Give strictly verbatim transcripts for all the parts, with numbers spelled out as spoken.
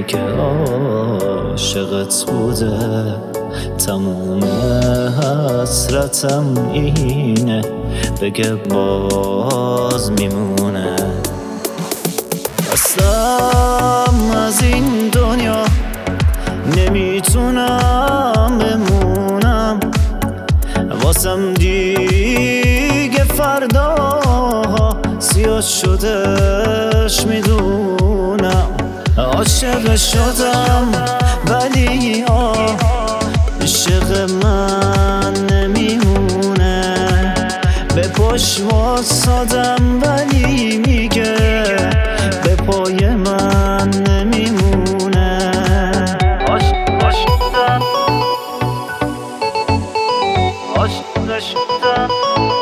که عاشقت بوده، تموم حسرتم اینه، بگه باز میمونه. خستم از این دنیا، نمیتونم بمونم، واسم دیگه فرداها سیاه شدش میدونم. عاشق شدم ولی آه عشق من نمیمونه، به پاش واسادم ولی میگه به پای من نمیمونه. عاشق شدم، عاشق شدم.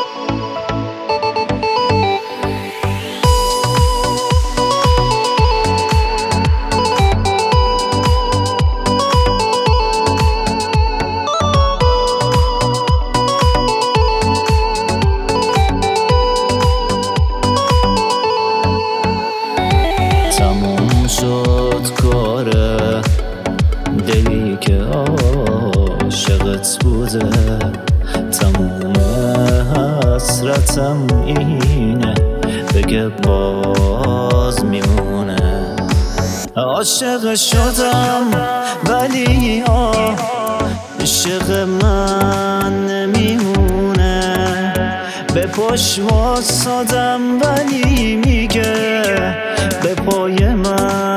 تموم شد کاره، دلی که عاشقت بوده، تموم حسرتم اینه، بگه باز میمونه. عاشق شدم ولی آه عشق من نمیمونه، به پاش واسادم ولی میگه به پای من